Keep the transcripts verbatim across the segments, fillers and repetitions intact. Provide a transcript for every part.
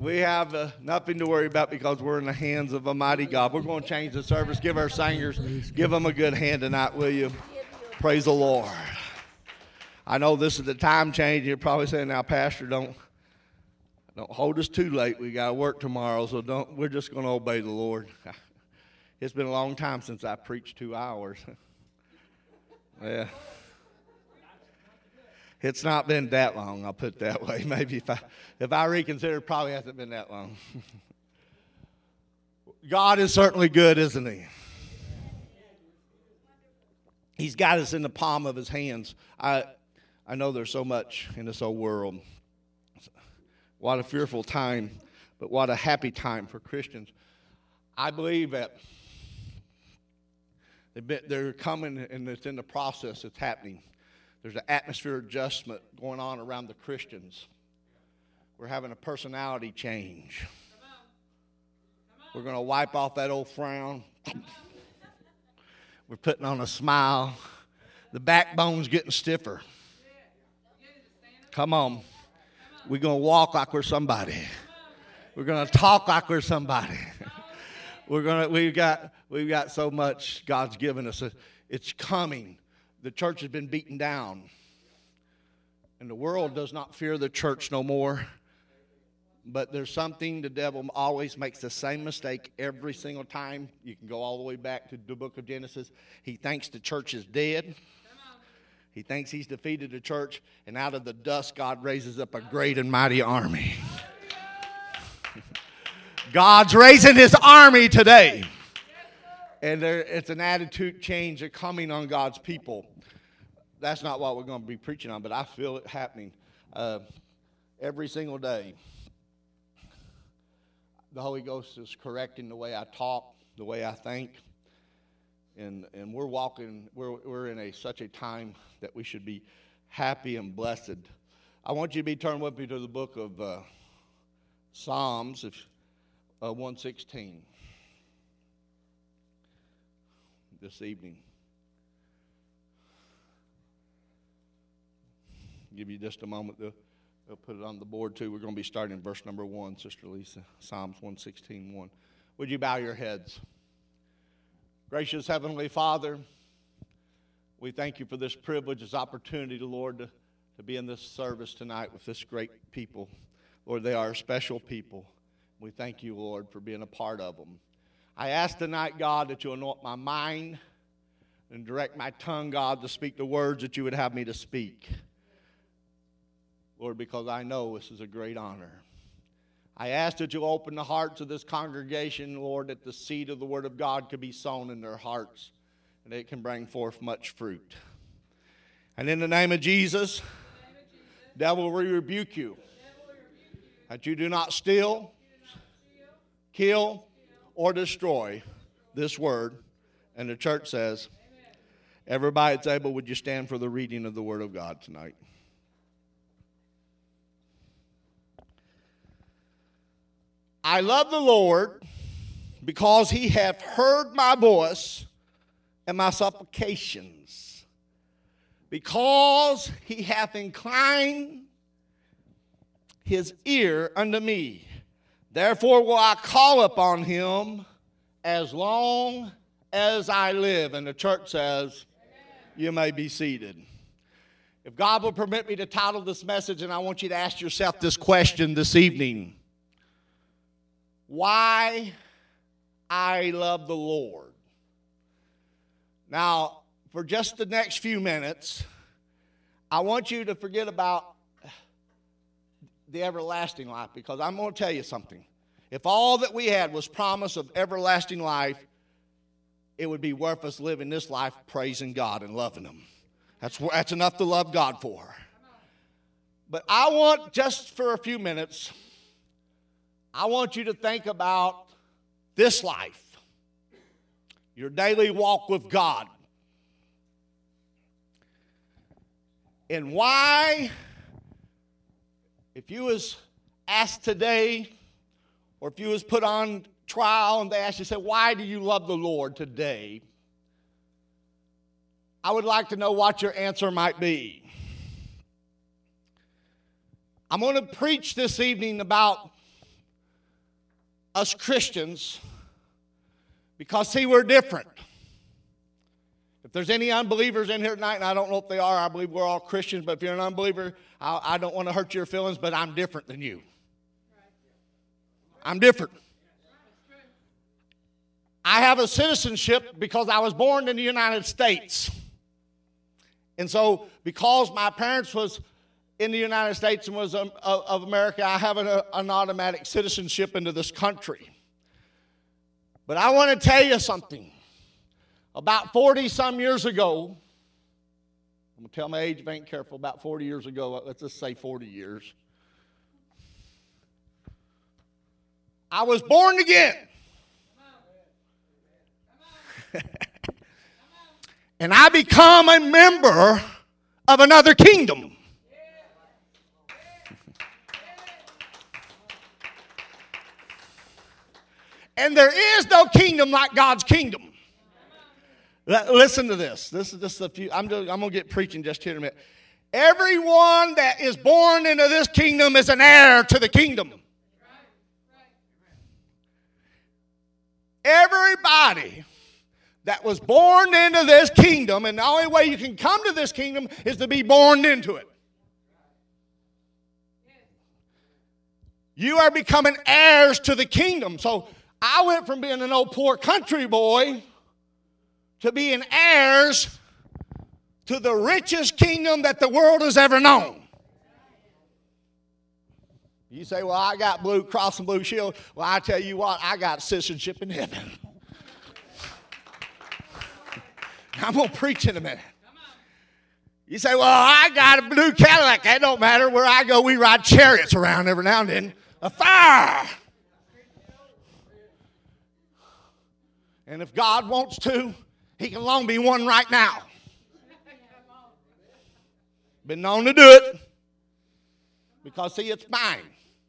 We have uh, nothing to worry about because we're in the hands of a mighty God. We're going to change the service. Give our singers, give them a good hand tonight, will you? Praise the Lord. I know this is the time change. You're probably saying, now, Pastor, don't don't hold us too late. We got to work tomorrow, so don't. We're just going to obey the Lord. It's been a long time since I preached two hours. Yeah. It's not been that long, I'll put it that way. Maybe if I if I reconsider, it probably hasn't been that long. God is certainly good, isn't he? He's got us in the palm of his hands. I I know there's so much in this old world. What a fearful time, but what a happy time for Christians. I believe that they're coming, and it's in the process, it's happening. There's an atmosphere adjustment going on around the Christians. We're having a personality change. Come on. Come on. We're going to wipe off that old frown. We're putting on a smile. The backbone's getting stiffer. Come on. We're going to walk like we're somebody. We're going to talk like we're somebody. We're going to. We've got. We've got so much God's given us. It's coming. The church has been beaten down. And the world does not fear the church no more. But there's something, the devil always makes the same mistake every single time. You can go all the way back to the book of Genesis. He thinks the church is dead. He thinks he's defeated the church. And out of the dust, God raises up a great and mighty army. God's raising his army today. And there, it's an attitude change coming on God's people. That's not what we're going to be preaching on, but I feel it happening uh, every single day. The Holy Ghost is correcting the way I talk, the way I think. And and we're walking, we're, we're in a such a time that we should be happy and blessed. I want you to be turned with me to the book of uh, Psalms, if, uh, one sixteen. This evening. Give you just a moment to they'll put it on the board too. We're going to be starting in verse number one, Sister Lisa, Psalms one sixteen, one. Would you bow your heads? Gracious Heavenly Father, we thank you for this privilege, this opportunity, Lord, to, to be in this service tonight with this great people. Lord, they are special people. We thank you, Lord, for being a part of them. I ask tonight, God, that you anoint my mind and direct my tongue, God, to speak the words that you would have me to speak. Lord, because I know this is a great honor. I ask that you open the hearts of this congregation, Lord, that the seed of the word of God could be sown in their hearts and it can bring forth much fruit. And in the name of Jesus, the name of Jesus devil, we rebuke you, devil, we rebuke you that you do not steal, kill, or destroy this word. And the church says, amen. Everybody that's able, would you stand for the reading of the word of God tonight? I love the Lord because he hath heard my voice and my supplications, because he hath inclined his ear unto me. Therefore will I call upon him as long as I live. And the church says, amen. You may be seated. If God will permit me to title this message, and I want you to ask yourself this question this evening. Why I love the Lord. Now, for just the next few minutes, I want you to forget about the everlasting life, because I'm going to tell you something. If all that we had was promise of everlasting life, it would be worth us living this life praising God and loving him. That's, that's enough to love God for. But I want, just for a few minutes, I want you to think about this life, your daily walk with God, and why, if you was asked today, or if you was put on trial and they asked you, say, why do you love the Lord today? I would like to know what your answer might be. I'm going to preach this evening about us Christians, because, see, we're different. If there's any unbelievers in here tonight, and I don't know if they are, I believe we're all Christians, but if you're an unbeliever, I, I don't want to hurt your feelings, but I'm different than you. I'm different. I have a citizenship because I was born in the United States. And so because my parents was in the United States and was um, of America, I have an, an automatic citizenship into this country. But I want to tell you something. About forty-some years ago, I'm going to tell my age if I ain't careful, about forty years ago, let's just say forty years, I was born again. And I become a member of another kingdom. And there is no kingdom like God's kingdom. Listen to this. This is just a few. I'm, just, I'm going to get preaching just here in a minute. Everyone that is born into this kingdom is an heir to the kingdom. Everybody that was born into this kingdom, and the only way you can come to this kingdom is to be born into it. You are becoming heirs to the kingdom. So I went from being an old poor country boy to being heirs to the richest kingdom that the world has ever known. You say, well, I got Blue Cross and Blue Shield. Well, I tell you what, I got citizenship in heaven. I'm going to preach in a minute. You say, well, I got a blue Cadillac. That don't matter. Where I go, we ride chariots around every now and then. A fire. And if God wants to, He can loan me one right now. Been known to do it. Because, see, it's mine.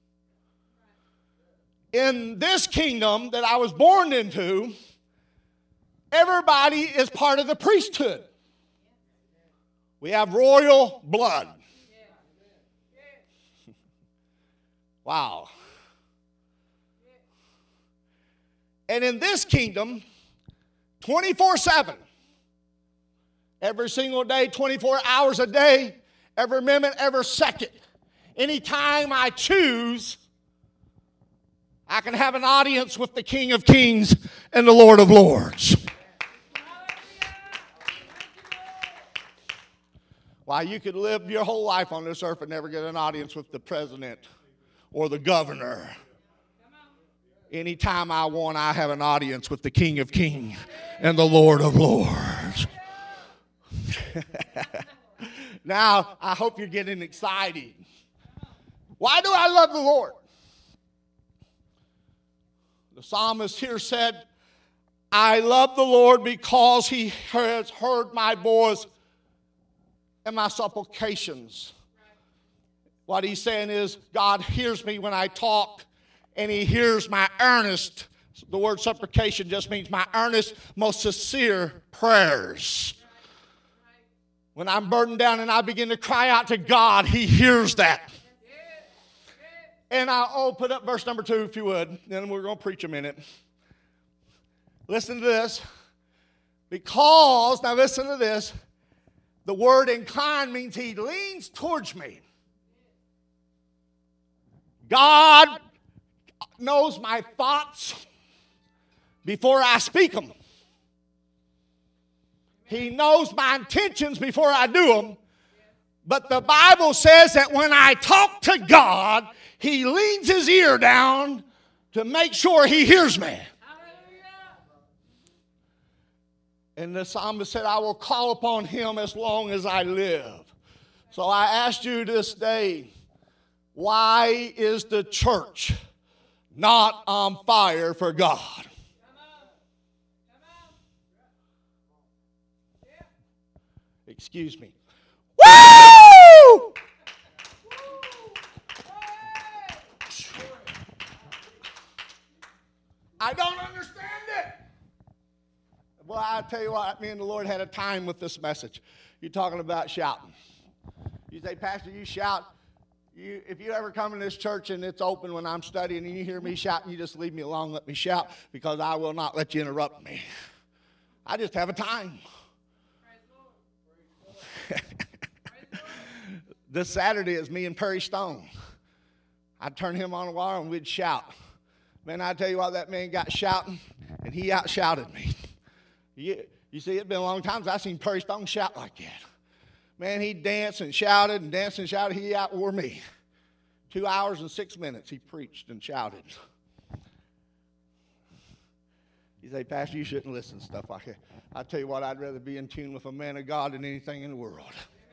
In this kingdom that I was born into, everybody is part of the priesthood. We have royal blood. Wow. And in this kingdom, twenty-four seven, every single day, twenty-four hours a day, every minute, every second, anytime I choose, I can have an audience with the King of Kings and the Lord of Lords. Why, you could live your whole life on this earth and never get an audience with the president or the governor. Anytime I want, I have an audience with the King of Kings and the Lord of Lords. Now, I hope you're getting excited. Why do I love the Lord? The psalmist here said, I love the Lord because He has heard my voice and my supplications. What he's saying is, God hears me when I talk, and He hears my earnest. The word supplication just means my earnest, most sincere prayers. When I'm burdened down and I begin to cry out to God, He hears that. And I'll oh, put up verse number two, if you would. Then we're going to preach a minute. Listen to this. Because, now listen to this. The word incline means He leans towards me. God knows my thoughts before I speak them. He knows my intentions before I do them. But the Bible says that when I talk to God, He leans His ear down to make sure He hears me. And the psalmist said, I will call upon Him as long as I live. So I asked you this day, why is the church not on fire for God? Come on. Come on. Yeah. Excuse me. Woo! I don't understand it. Well, I tell you what, me and the Lord had a time with this message. You're talking about shouting. You say, Pastor, you shout. You, if you ever come in this church and it's open when I'm studying and you hear me shouting, you just leave me alone, let me shout, because I will not let you interrupt me. I just have a time. This Saturday is me and Perry Stone. I'd turn him on the wire and we'd shout. Man, I tell you what, that man got shouting, and he out-shouted me. You, you see, it's been a long time since I've seen Perry Stone shout like that. Man, he danced and shouted and danced and shouted. He outwore me. Two hours and six minutes he preached and shouted. You say, Pastor, you shouldn't listen to stuff like that. I tell you what, I'd rather be in tune with a man of God than anything in the world.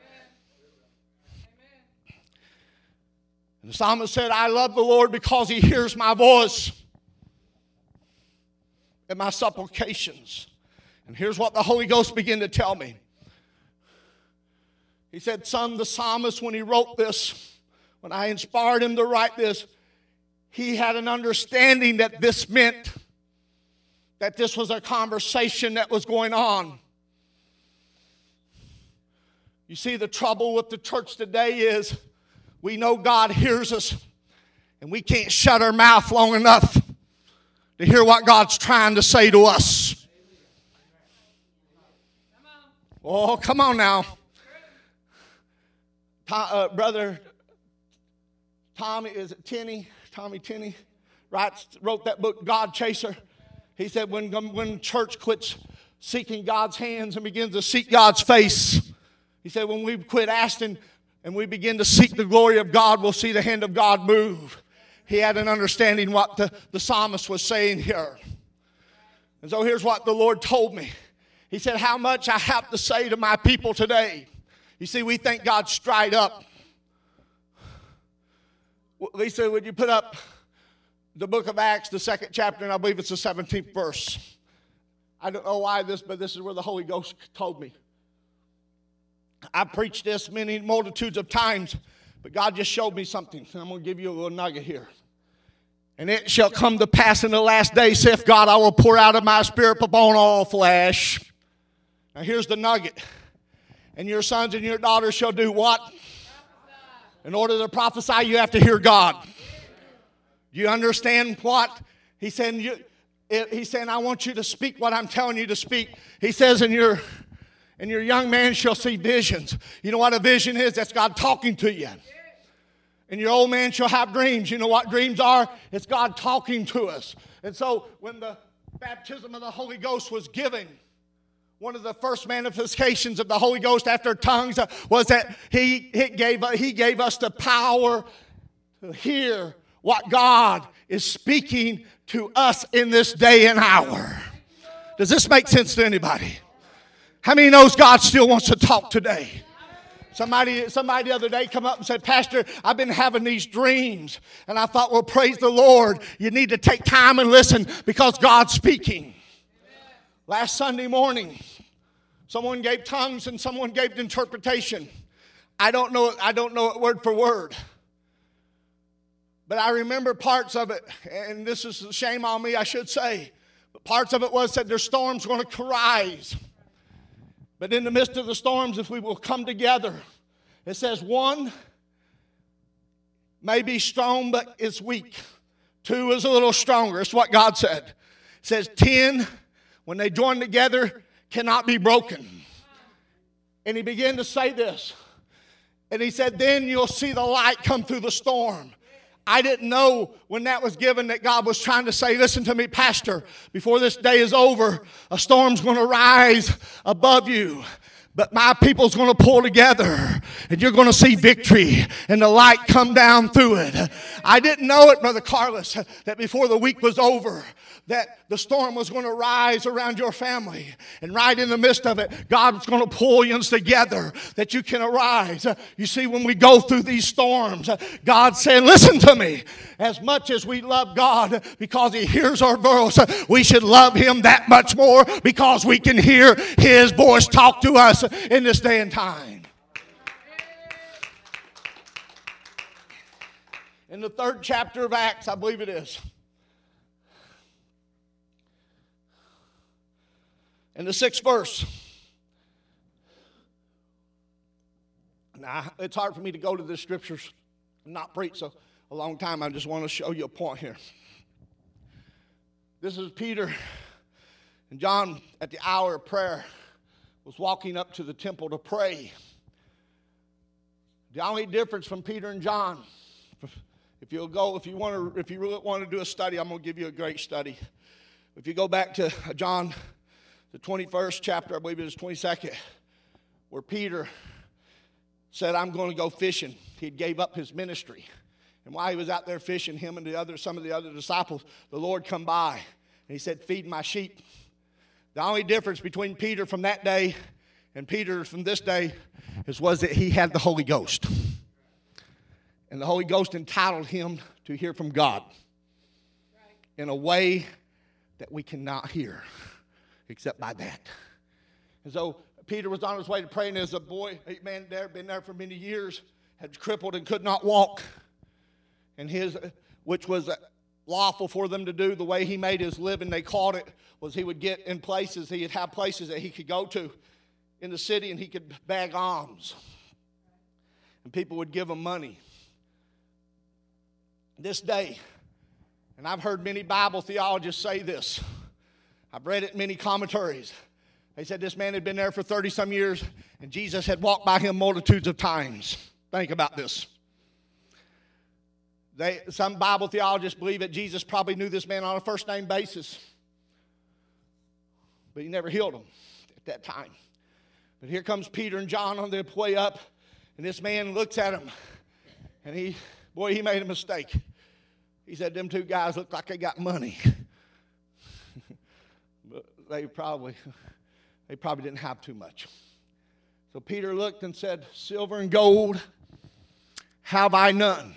And the psalmist said, I love the Lord because he hears my voice and my supplications. And here's what the Holy Ghost began to tell me. He said, son, the psalmist, when he wrote this, when I inspired him to write this, he had an understanding that this meant that this was a conversation that was going on. You see, the trouble with the church today is we know God hears us, and we can't shut our mouth long enough to hear what God's trying to say to us. Oh, come on now. Uh, brother Tommy, is it Tenney? Tommy Tenney writes, wrote that book, God Chaser. He said when, when church quits seeking God's hands and begins to seek God's face, he said when we quit asking and we begin to seek the glory of God, we'll see the hand of God move. He had an understanding what the, the psalmist was saying here. And so here's what the Lord told me. He said, how much I have to say to my people today. You see, we think God's dried up. Lisa, would you put up the book of Acts, the second chapter, and I believe it's the seventeenth verse. I don't know why this, but this is where the Holy Ghost told me. I preached this many multitudes of times, but God just showed me something. And I'm going to give you a little nugget here. And it shall come to pass in the last days, saith God, I will pour out of my spirit upon all flesh. Now here's the nugget. And your sons and your daughters shall do what? In order to prophesy, you have to hear God. Do you understand what? He said, you, he's saying, I want you to speak what I'm telling you to speak. He says, and your, and your young man shall see visions. You know what a vision is? That's God talking to you. And your old man shall have dreams. You know what dreams are? It's God talking to us. And so when the baptism of the Holy Ghost was given, one of the first manifestations of the Holy Ghost after tongues was that he, he, gave, he gave us the power to hear what God is speaking to us in this day and hour. Does this make sense to anybody? How many knows God still wants to talk today? Somebody, somebody the other day come up and said, Pastor, I've been having these dreams. And I thought, well, praise the Lord. You need to take time and listen because God's speaking. Last Sunday morning, someone gave tongues and someone gave interpretation. I don't know, I don't know it word for word. But I remember parts of it, and this is a shame on me, I should say. But parts of it was that there's storms going to rise. But in the midst of the storms, if we will come together, it says one may be strong, but is weak. Two is a little stronger. It's what God said. It says ten, when they join together, cannot be broken. And he began to say this. And he said, then you'll see the light come through the storm. I didn't know when that was given that God was trying to say, listen to me, Pastor, before this day is over, a storm's going to rise above you. But my people's going to pull together, and you're going to see victory and the light come down through it. I didn't know it, Brother Carlos, that before the week was over, that the storm was going to rise around your family. And right in the midst of it, God's going to pull you together that you can arise. You see, when we go through these storms, God said, listen to me. As much as we love God because he hears our voice, we should love him that much more because we can hear his voice talk to us in this day and time. In the third chapter of Acts, I believe it is. In the sixth verse. Now, it's hard for me to go to the scriptures not preached a, a long time. I just want to show you a point here. This is Peter and John at the hour of prayer was walking up to the temple to pray. The only difference from Peter and John, if you'll go, if you want to, if you really want to do a study, I'm going to give you a great study. If you go back to John, the twenty-first chapter, I believe it is twenty-second, where Peter said, I'm going to go fishing. He gave up his ministry. And while he was out there fishing, him and the other, some of the other disciples, the Lord come by. And he said, feed my sheep. The only difference between Peter from that day and Peter from this day is was that he had the Holy Ghost. And the Holy Ghost entitled him to hear from God in a way that we cannot hear except by that. And so Peter was on his way to praying as a boy, a man there, been there for many years, had crippled and could not walk. And his, which was lawful for them to do, the way he made his living, they called it, was he would get in places, he'd have places that he could go to in the city and he could bag alms. And people would give him money. This day, and I've heard many Bible theologists say this. I've read it in many commentaries. They said this man had been there for thirty-some years, and Jesus had walked by him multitudes of times. Think about this. They, some Bible theologists believe that Jesus probably knew this man on a first-name basis, but he never healed him at that time. But here comes Peter and John on their way up, and this man looks at him, and he, boy, he made a mistake. He said, them two guys look like they got money. But they probably, they probably didn't have too much. So Peter looked and said, silver and gold have I none.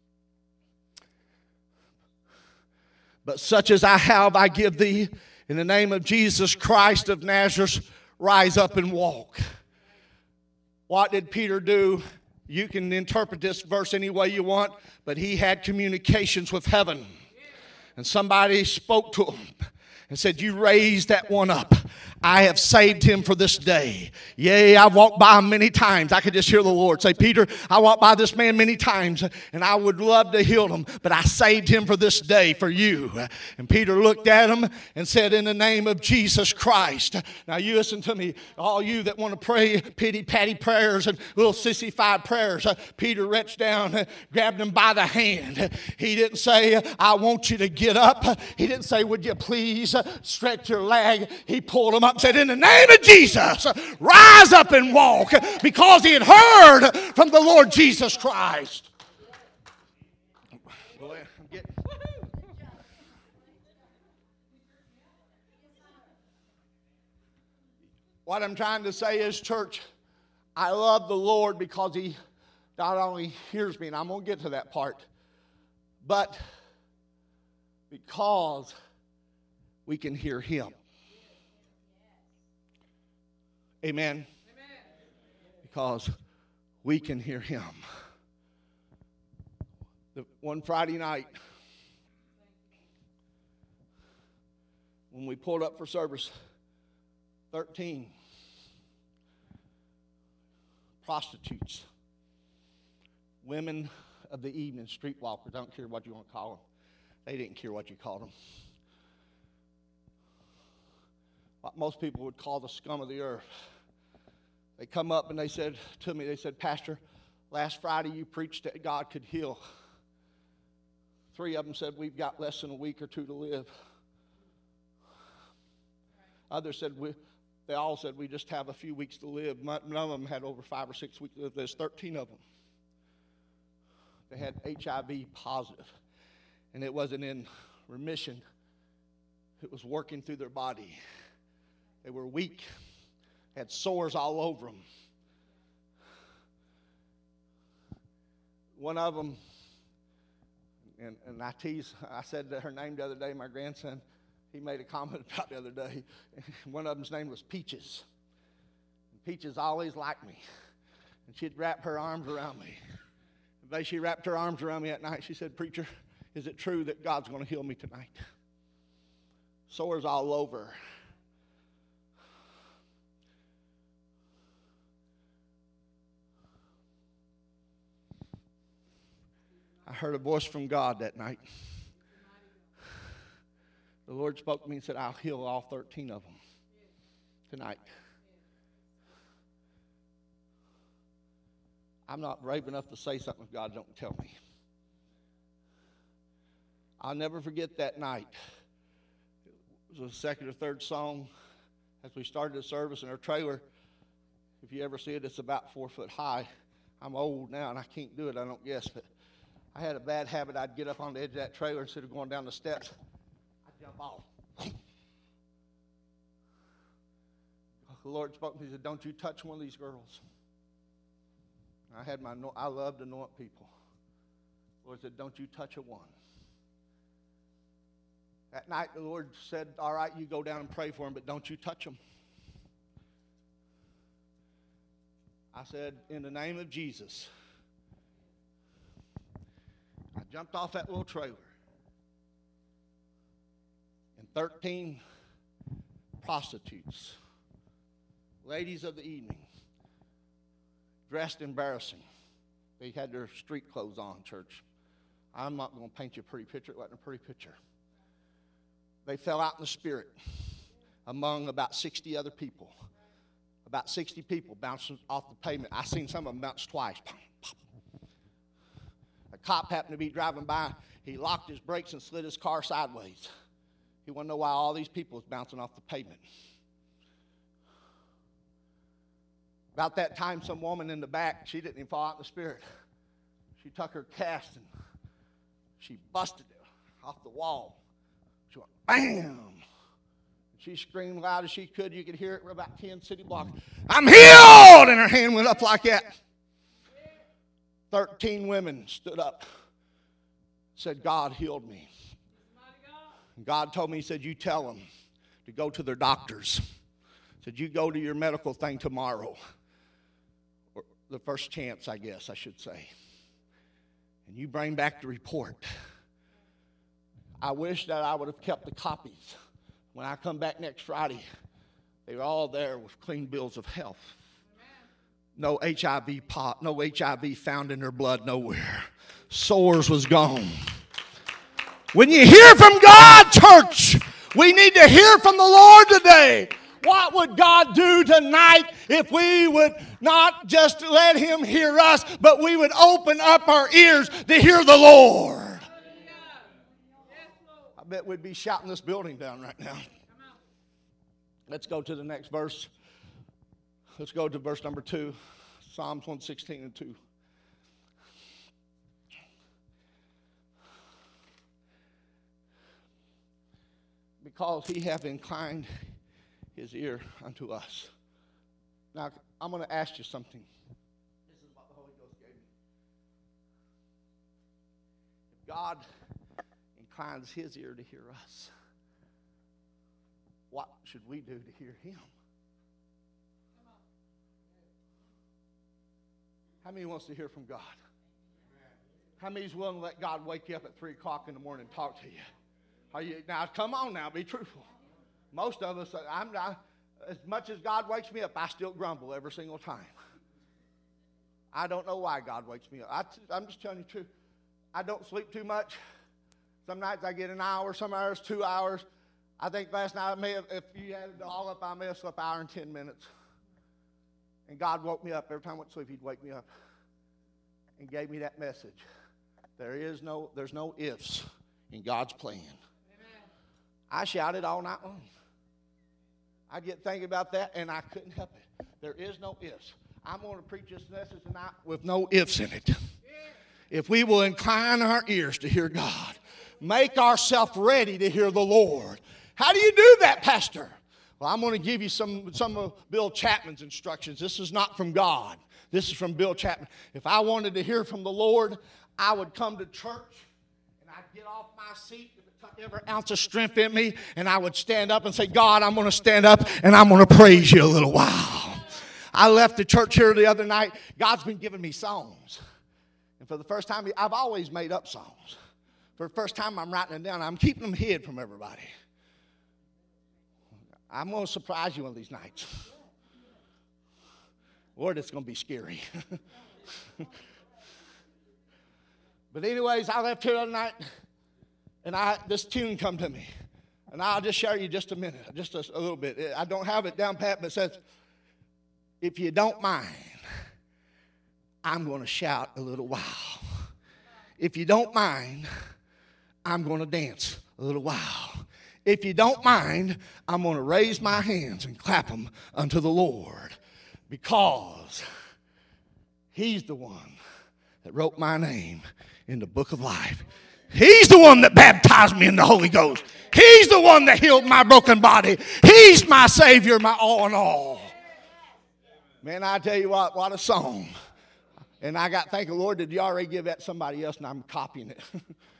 But such as I have, I give thee. In the name of Jesus Christ of Nazareth, rise up and walk. What did Peter do? You can interpret this verse any way you want, but he had communications with heaven. And somebody spoke to him and said, you raised that one up. I have saved him for this day. Yea, I've walked by him many times. I could just hear the Lord say, Peter, I walked by this man many times, and I would love to heal him, but I saved him for this day, for you. And Peter looked at him and said, in the name of Jesus Christ. Now you listen to me, all you that want to pray pity-patty prayers and little sissified prayers. Uh, Peter reached down, uh, grabbed him by the hand. He didn't say, I want you to get up. He didn't say, would you please uh, stretch your leg. He pulled him up and said, in the name of Jesus, rise up and walk, because he had heard from the Lord Jesus Christ. What I'm trying to say is, church, I love the Lord because he not only hears me, and I'm going to get to that part, but because we can hear him. Amen. Amen. Because we can hear him. The one Friday night, when we pulled up for service, thirteen prostitutes, women of the evening, streetwalkers, I don't care what you want to call them. They didn't care what you called them. What most people would call the scum of the earth. They come up and they said to me, they said, Pastor, last Friday you preached that God could heal. Three of them said, we've got less than a week or two to live. Others said, we, they all said, we just have a few weeks to live. None of them had over five or six weeks to live. There's thirteen of them. They had H I V positive, and it wasn't in remission. It was working through their body. They were weak, had sores all over them. One of them, and, and I tease, I said her name the other day, my grandson, he made a comment about the other day. One of them's name was Peaches. And Peaches always liked me. And she'd wrap her arms around me. The day she wrapped her arms around me at night, she said, Preacher, is it true that God's going to heal me tonight? Sores all over. I heard a voice from God that night. The Lord spoke to me and said, I'll heal all thirteen of them tonight. I'm not brave enough to say something if God don't tell me. I'll never forget that night. It was the second or third song as we started the service in our trailer. If you ever see it, it's about four foot high. I'm old now and I can't do it, I don't guess, but I had a bad habit. I'd get up on the edge of that trailer instead of going down the steps. I'd jump off. The Lord spoke to me and said, don't you touch one of these girls. I had my, I love to anoint people. The Lord said, don't you touch a one. That night the Lord said, all right, you go down and pray for them, but don't you touch them. I said, in the name of Jesus. I jumped off that little trailer. And thirteen prostitutes, ladies of the evening, dressed embarrassing. They had their street clothes on, church. I'm not going to paint you a pretty picture. It wasn't a pretty picture. They fell out in the spirit among about sixty other people. About sixty people bouncing off the pavement. I seen some of them bounce twice. A cop happened to be driving by. He locked his brakes and slid his car sideways. He wanted to know why all these people was bouncing off the pavement. About that time, some woman in the back, she didn't even fall out in the spirit. She took her cast and she busted it off the wall. She went, bam! She screamed loud as she could. You could hear it for about ten city blocks. I'm healed! And her hand went up like that. Thirteen women stood up, said, God healed me. And God told me, he said, you tell them to go to their doctors. He said, you go to your medical thing tomorrow. Or the first chance, I guess I should say. And you bring back the report. I wish that I would have kept the copies. When I come back next Friday, they were all there with clean bills of health. No H I V pot, no H I V found in their blood nowhere. SARS was gone. When you hear from God, church, we need to hear from the Lord today. What would God do tonight if we would not just let him hear us, but we would open up our ears to hear the Lord? I bet we'd be shouting this building down right now. Let's go to the next verse. Let's go to verse number two, Psalms one sixteen and two. Because he hath inclined his ear unto us. Now, I'm going to ask you something. This is what the Holy Ghost gave me. If God inclines his ear to hear us, what should we do to hear him? How many wants to hear from God? How many is willing to let God wake you up at three o'clock in the morning and talk to you? Are you now, come on now, be truthful. Most of us, I'm not, as much as God wakes me up, I still grumble every single time. I don't know why God wakes me up. I, I'm just telling you the truth. I don't sleep too much. Some nights I get an hour, some hours, two hours. I think last night, I may have, if you added it all up, I may have slept an hour and ten minutes. And God woke me up. Every time I went to sleep, he'd wake me up and gave me that message. There is no, there's no ifs in God's plan. Amen. I shouted all night long. I'd get thinking about that, and I couldn't help it. There is no ifs. I'm going to preach this message tonight with no ifs in it. If we will incline our ears to hear God, make ourselves ready to hear the Lord. How do you do that, Pastor? Well, I'm going to give you some, some of Bill Chapman's instructions. This is not from God. This is from Bill Chapman. If I wanted to hear from the Lord, I would come to church, and I'd get off my seat if it took every ounce of strength in me, and I would stand up and say, God, I'm going to stand up, and I'm going to praise you a little while. I left the church here the other night. God's been giving me songs. And for the first time, I've always made up songs. For the first time, I'm writing them down. I'm keeping them hid from everybody. I'm going to surprise you one of these nights. Lord, it's going to be scary. But anyways, I left here the other night, and I this tune come to me. And I'll just share you just a minute, just a, a little bit. I don't have it down pat, but it says, if you don't mind, I'm going to shout a little while. If you don't mind, I'm going to dance a little while. If you don't mind, I'm going to raise my hands and clap them unto the Lord, because he's the one that wrote my name in the book of life. He's the one that baptized me in the Holy Ghost. He's the one that healed my broken body. He's my Savior, my all in all. Man, I tell you what, what a song. And I got, thank the Lord, did you already give that to somebody else, and I'm copying it.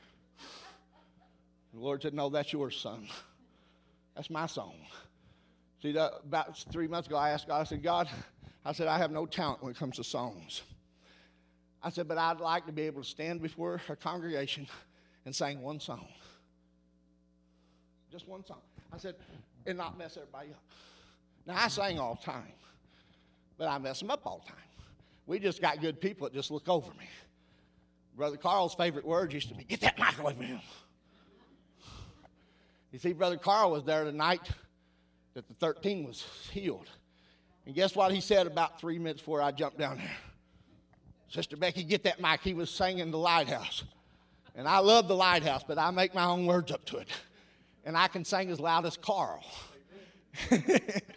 The Lord said, no, that's yours, son. That's my song. See, that, about three months ago, I asked God, I said, God, I said, I have no talent when it comes to songs. I said, but I'd like to be able to stand before a congregation and sing one song. Just one song. I said, and not mess everybody up. Now, I sing all the time, but I mess them up all the time. We just got good people that just look over me. Brother Carl's favorite words used to be, get that mic away from him. You see, Brother Carl was there the night that the thirteen was healed. And guess what he said about three minutes before I jumped down there? Sister Becky, get that mic. He was singing The Lighthouse. And I love The Lighthouse, but I make my own words up to it. And I can sing as loud as Carl. No, it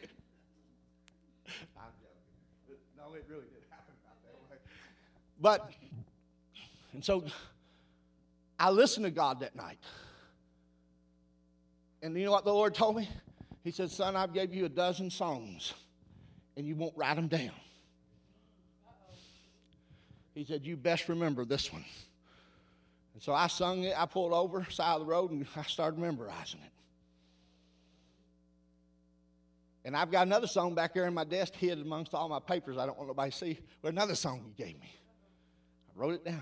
really did happen about that way. But, and so I listened to God that night. And you know what the Lord told me? He said, son, I've gave you a dozen songs, and you won't write them down. He said, you best remember this one. And so I sung it. I pulled over, side of the road, and I started memorizing it. And I've got another song back there in my desk hid amongst all my papers. I don't want nobody to see. But another song he gave me. I wrote it down.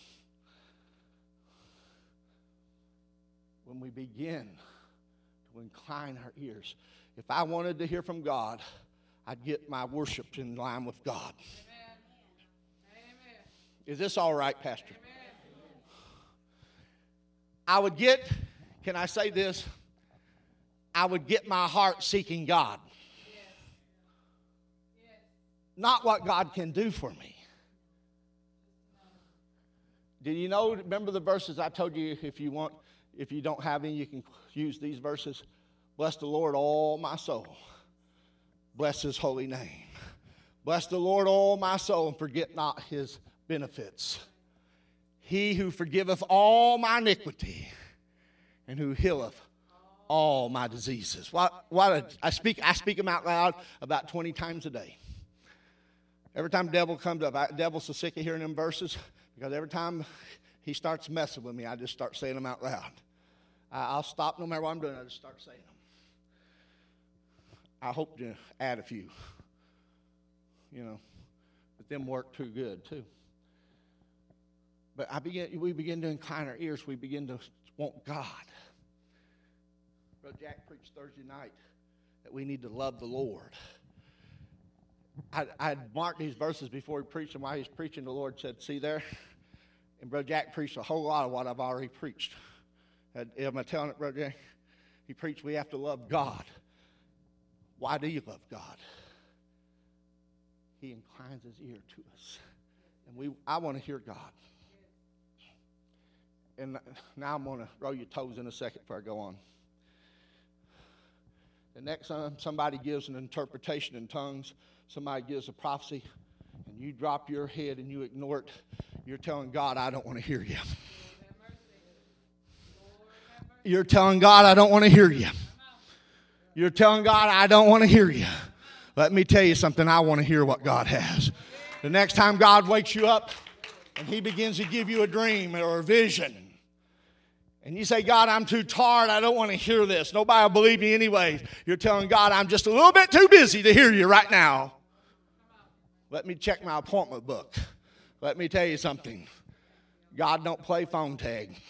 When we begin to incline our ears, if I wanted to hear from God, I'd get my worship in line with God. Is this all right, Pastor? Amen. I would get, can I say this? I would get my heart seeking God. Yes. Yes. Not what God can do for me. Do you know, remember the verses I told you, if you want, if you don't have any, you can use these verses. Bless the Lord, all my soul. Bless his holy name. Bless the Lord, all my soul, and forget not his benefits. He who forgiveth all my iniquity and who healeth all my diseases. What, what a, I speak I speak them out loud about twenty times a day. Every time the devil comes up, the devil's so sick of hearing them verses, because every time he starts messing with me, I just start saying them out loud. I, I'll stop no matter what I'm doing, I just start saying them. I hope to add a few, you know, but them work too good too. But I begin, we begin to incline our ears. We begin to want God. Brother Jack preached Thursday night that we need to love the Lord. I, I had marked these verses before he preached them. While he was preaching, the Lord said, see there? And Brother Jack preached a whole lot of what I've already preached. Am I telling it, Brother Jack? He preached we have to love God. Why do you love God? He inclines his ear to us. And we, I want to hear God. And now I'm going to roll your toes in a second before I go on. The next time somebody gives an interpretation in tongues, somebody gives a prophecy, and you drop your head and you ignore it, you're telling God, I don't want to hear you. You're telling God, I don't want to hear you. You're telling God, I don't want to hear you. Let me tell you something, I want to hear what God has. The next time God wakes you up and he begins to give you a dream or a vision, and you say, God, I'm too tired. I don't want to hear this. Nobody will believe me anyway. You're telling God, I'm just a little bit too busy to hear you right now. Let me check my appointment book. Let me tell you something. God don't play phone tag.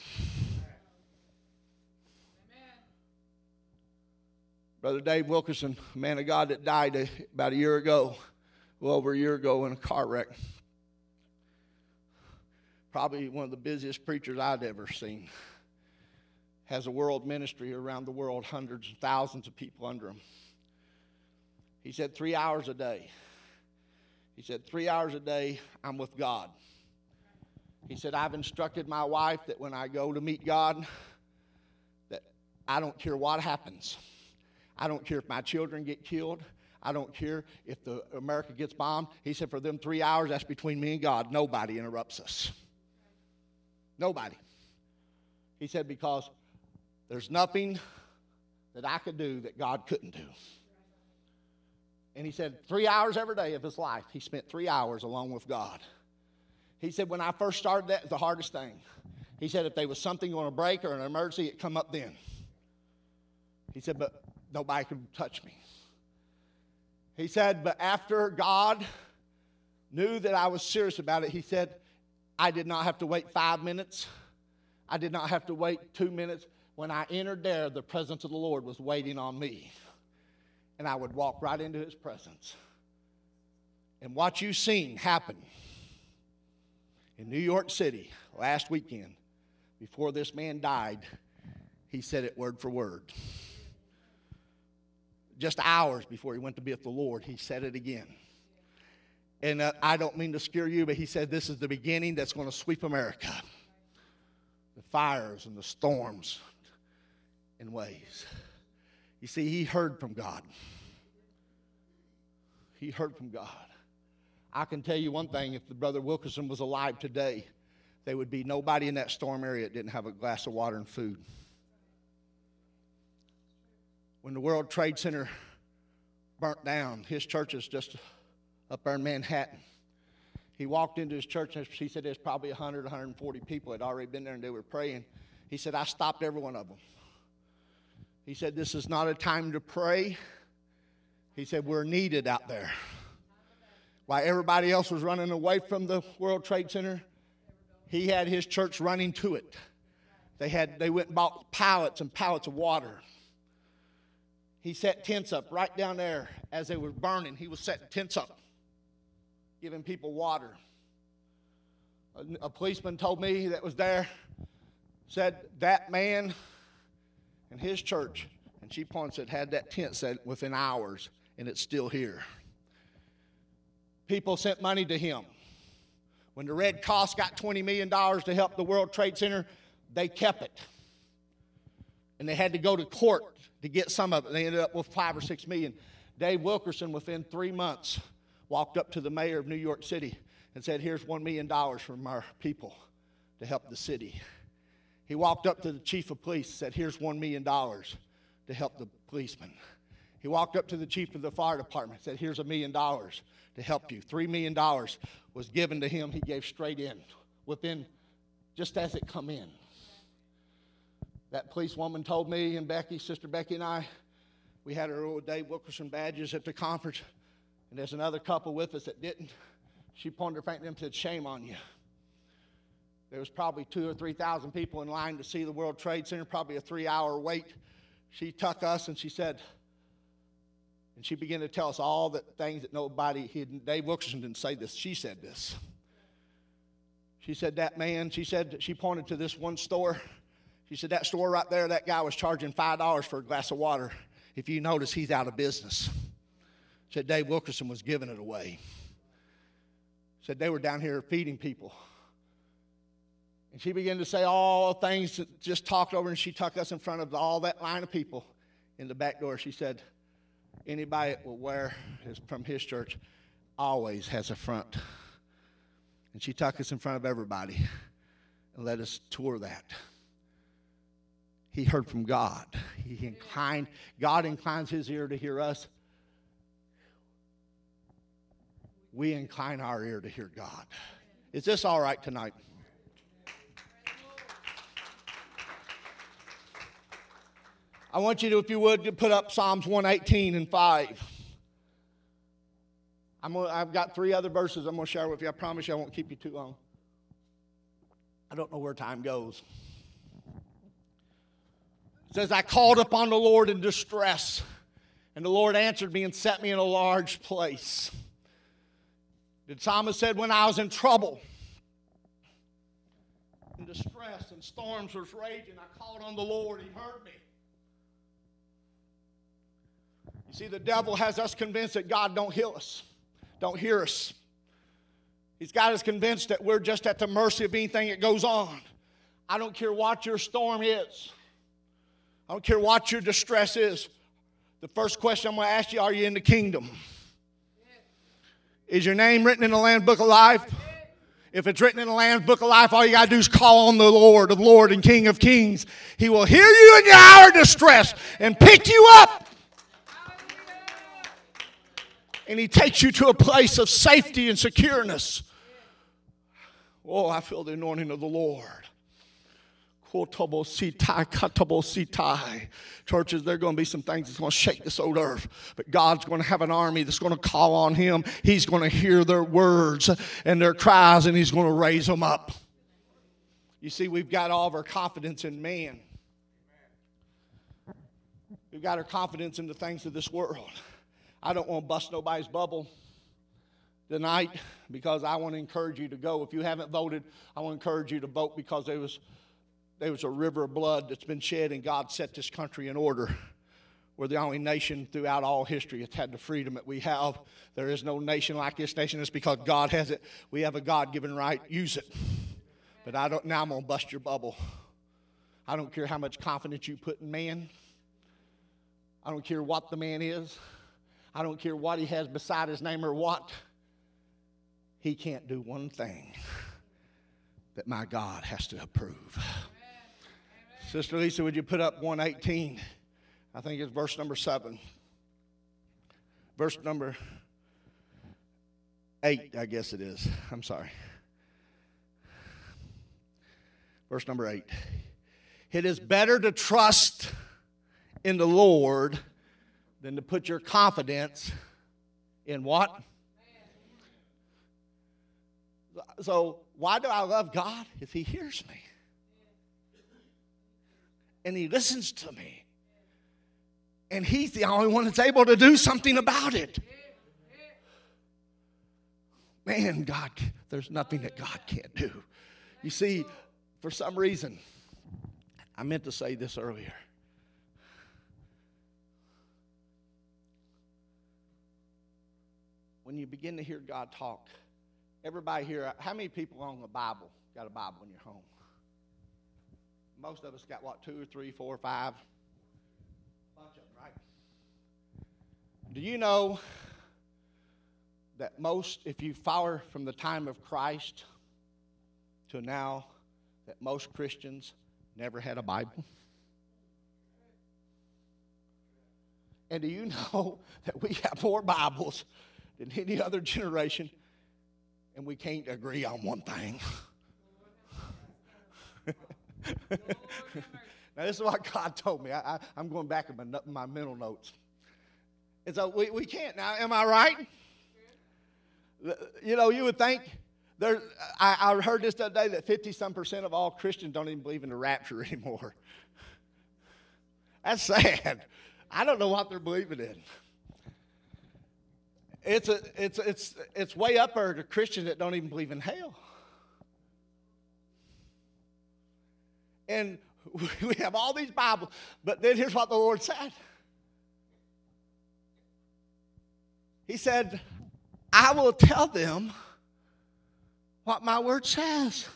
Brother Dave Wilkerson, a man of God that died about a year ago, well over a year ago in a car wreck. probably one of the busiest preachers I'd ever seen. Has a world ministry around the world, hundreds of thousands of people under him. He said three hours a day. He said three hours a day, I'm with God. He said, I've instructed my wife that when I go to meet God, that I don't care what happens. I don't care if my children get killed. I don't care if the America gets bombed. He said, for them three hours, that's between me and God. Nobody interrupts us. Nobody. He said, because there's nothing that I could do that God couldn't do. And he said, three hours every day of his life, he spent three hours alone with God. He said, when I first started, that was the hardest thing. He said, if there was something going to break or an emergency, it'd come up then. He said, but nobody could touch me. He said, but after God knew that I was serious about it, he said, I did not have to wait five minutes. I did not have to wait two minutes. When I entered there, the presence of the Lord was waiting on me. And I would walk right into his presence. And what you've seen happen in New York City last weekend, before this man died, he said it word for word. Just hours before he went to be with the Lord, he said it again. And uh, I don't mean to scare you, but he said this is the beginning that's going to sweep America. The fires and the storms and waves. You see, he heard from God. He heard from God. I can tell you one thing, if the Brother Wilkerson was alive today, there would be nobody in that storm area that didn't have a glass of water and food. When the World Trade Center burnt down, his church is just up there in Manhattan. He walked into his church, and he said there's probably one hundred, one hundred forty people had already been there, and they were praying. He said, I stopped every one of them. He said, this is not a time to pray. He said, we're needed out there. While everybody else was running away from the World Trade Center, he had his church running to it. They had they went and bought pallets and pallets of water. He set tents up right down there as they were burning. He was setting tents up, giving people water. A, a policeman told me that was there, said that man and his church, and she pointed, had that tent set within hours, and it's still here. People sent money to him. When the Red Cross got twenty million dollars to help the World Trade Center, they kept it. And they had to go to court to get some of it. They ended up with five or six million. Dave Wilkerson, within three months, walked up to the mayor of New York City and said, here's one million dollars from our people to help the city. He walked up to the chief of police and said, here's one million dollars to help the policemen. He walked up to the chief of the fire department and said, here's a million dollars to help you. Three million dollars was given to him. He gave straight in, within, just as it come in. That policewoman told me and Becky, Sister Becky and I, we had our old Dave Wilkerson badges at the conference, and there's another couple with us that didn't. She pointed her finger at them and said, shame on you. There was probably two or three thousand people in line to see the World Trade Center, probably a three-hour wait. She took us and she said, and she began to tell us all the things that nobody, he, Dave Wilkerson didn't say this, she said this. She said that man, she said, she pointed to this one store. She said that store right there, that guy was charging five dollars for a glass of water. If you notice, he's out of business. She said Dave Wilkerson was giving it away. Said they were down here feeding people. And she began to say all things that just talked over, and she took us in front of all that line of people in the back door. She said, anybody that will wear his, from his church always has a front. And she took us in front of everybody and let us tour that. He heard from God. He inclined, God inclines his ear to hear us. We incline our ear to hear God. Is this all right tonight? I want you to, if you would, to put up Psalms one eighteen and five. I'm gonna, I've got three other verses I'm going to share with you. I promise you I won't keep you too long. I don't know where time goes. It says, I called upon the Lord in distress, and the Lord answered me and set me in a large place. The psalmist said, when I was in trouble, in distress and storms was raging, I called on the Lord. He heard me. You see, the devil has us convinced that God don't heal us, don't hear us. He's got us convinced that we're just at the mercy of anything that goes on. I don't care what your storm is. I don't care what your distress is. The first question I'm going to ask you, are you in the kingdom? Is your name written in the Lamb's Book of Life? If it's written in the Lamb's Book of Life, all you got to do is call on the Lord of Lords and King of Kings. He will hear you in your hour of distress and pick you up. And He takes you to a place of safety and secureness. Oh, I feel the anointing of the Lord. Churches, there are going to be some things that's going to shake this old earth. But God's going to have an army that's going to call on Him. He's going to hear their words and their cries, and He's going to raise them up. You see, we've got all of our confidence in man. We've got our confidence in the things of this world. I don't want to bust nobody's bubble tonight because I want to encourage you to go. If you haven't voted, I want to encourage you to vote because there was, there was a river of blood that's been shed and God set this country in order. We're the only nation throughout all history that's had the freedom that we have. There is no nation like this nation. It's because God has it. We have a God-given right. Use it. But I don't. Now I'm going to bust your bubble. I don't care how much confidence you put in man. I don't care what the man is. I don't care what he has beside his name or what. He can't do one thing that my God has to approve. Amen. Sister Lisa, would you put up one eighteen? I think it's verse number seven. Verse number eight, I guess it is. I'm sorry. Verse number eight. It is better to trust in the Lord than to put your confidence in what? So why do I love God? If He hears me. And He listens to me. And He's the only one that's able to do something about it. Man, God, there's nothing that God can't do. You see, for some reason, I meant to say this earlier. When you begin to hear God talk, everybody here, how many people own a Bible, got a Bible in your home? Most of us got what, two or three, four or five? A bunch of them, right? Do you know that most, if you follow from the time of Christ to now, that most Christians never had a Bible? And do you know that we have more Bibles than any other generation, and we can't agree on one thing? Now, this is what God told me. I, I, I'm going back in my, my mental notes. And so we, we can't. Now, am I right? You know, you would think, there. I, I heard this the other day that fifty-some percent of all Christians don't even believe in the rapture anymore. That's sad. I don't know what they're believing in. It's a, it's it's it's way up there to Christians that don't even believe in hell. And we have all these Bibles, but then here's what the Lord said. He said, I will tell them what my word says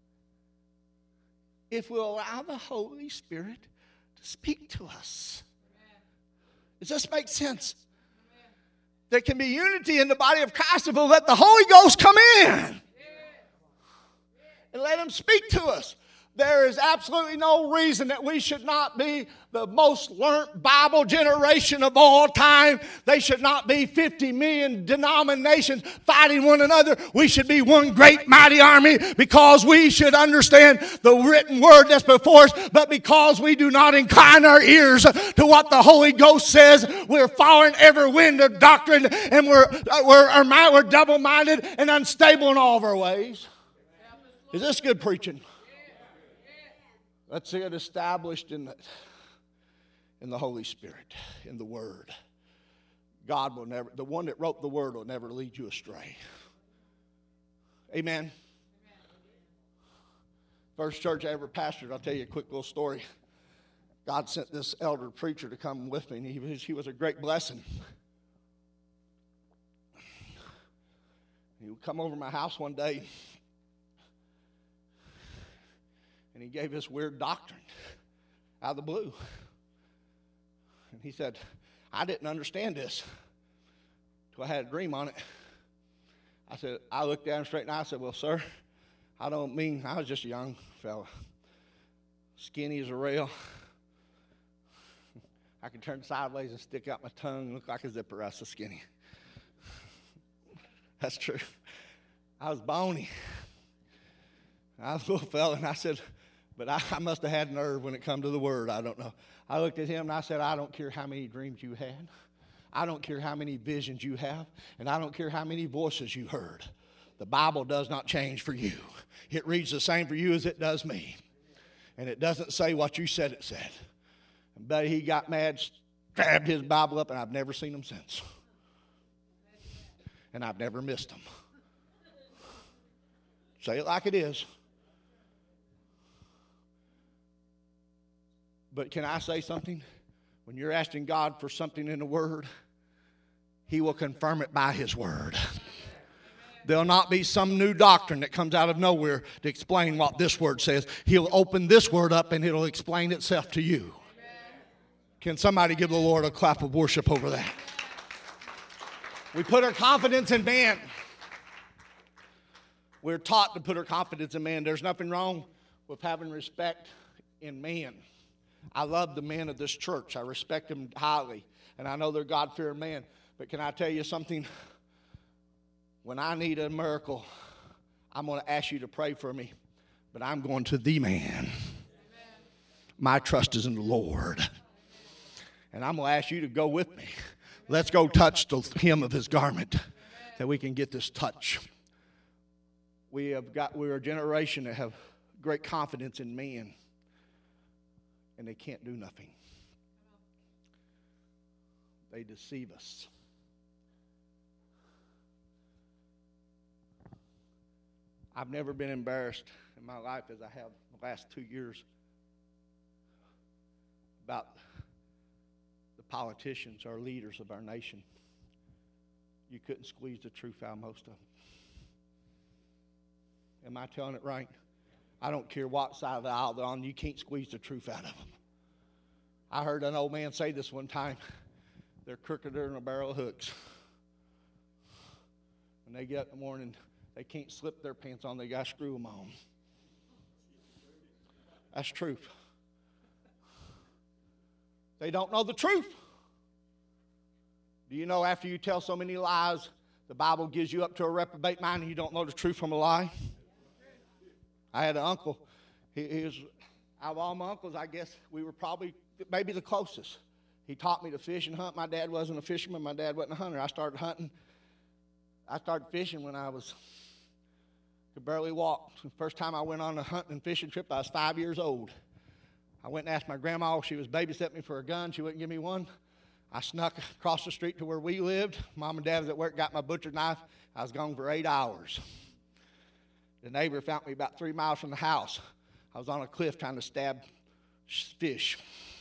if we'll allow the Holy Spirit to speak to us. Amen. Does this make sense? Amen. There can be unity in the body of Christ if we'll let the Holy Ghost come in yeah. and let Him speak to us. There is absolutely no reason that we should not be the most learned Bible generation of all time. They should not be fifty million denominations fighting one another. We should be one great mighty army because we should understand the written word that's before us. But because we do not incline our ears to what the Holy Ghost says, we're following every wind of doctrine, and we're, we're, our, we're double-minded and unstable in all of our ways. Is this good preaching? Let's see it established in the, in the Holy Spirit, in the Word. God will never, the one that wrote the Word will never lead you astray. Amen. Amen. First church I ever pastored, I'll tell you a quick little story. God sent this elder preacher to come with me, and he was, he was a great blessing. He would come over to my house one day, and he gave this weird doctrine out of the blue. And he said, I didn't understand this until I had a dream on it. I said, I looked at him straight and I said, well, sir, I don't mean, I was just a young fella, skinny as a rail. I could turn sideways and stick out my tongue and look like a zipper. I was so skinny. That's true. I was bony. I was a little fella, and I said, but I, I must have had nerve when it come to the word. I don't know. I looked at him and I said, I don't care how many dreams you had. I don't care how many visions you have. And I don't care how many voices you heard. The Bible does not change for you. It reads the same for you as it does me. And it doesn't say what you said it said. And buddy, he got mad, stabbed his Bible up, and I've never seen him since. And I've never missed him. Say it like it is. But can I say something? When you're asking God for something in the Word, He will confirm it by His Word. There'll not be some new doctrine that comes out of nowhere to explain what this Word says. He'll open this Word up and it'll explain itself to you. Can somebody give the Lord a clap of worship over that? We put our confidence in man. We're taught to put our confidence in man. There's nothing wrong with having respect in man. I love the men of this church. I respect them highly. And I know they're God-fearing men. But can I tell you something? When I need a miracle, I'm going to ask you to pray for me. But I'm going to the man. Amen. My trust is in the Lord. And I'm going to ask you to go with me. Let's go touch the hem of his garment. Amen. That we can get this touch. We have got, we're a generation that have great confidence in man. And they can't do nothing. They deceive us. I've never been embarrassed in my life as I have the last two years about the politicians, our leaders of our nation. You couldn't squeeze the truth out of most of them. Am I telling it right? I don't care what side of the aisle they're on, you can't squeeze the truth out of them. I heard an old man say this one time. They're crookeder than a barrel of hooks. When they get up in the morning, they can't slip their pants on, they got to screw them on. That's truth. They don't know the truth. Do you know after you tell so many lies, the Bible gives you up to a reprobate mind and you don't know the truth from a lie? I had an uncle. He, he was, out of all my uncles, I guess we were probably maybe the closest. He taught me to fish and hunt. My dad wasn't a fisherman. My dad wasn't a hunter. I started hunting. I started fishing when I was, could barely walk. The first time I went on a hunting and fishing trip, I was five years old. I went and asked my grandma if she was babysitting me for a gun. She wouldn't give me one. I snuck across the street to where we lived. Mom and Dad was at work, got my butcher knife. I was gone for eight hours. The neighbor found me about three miles from the house. I was on a cliff trying to stab fish.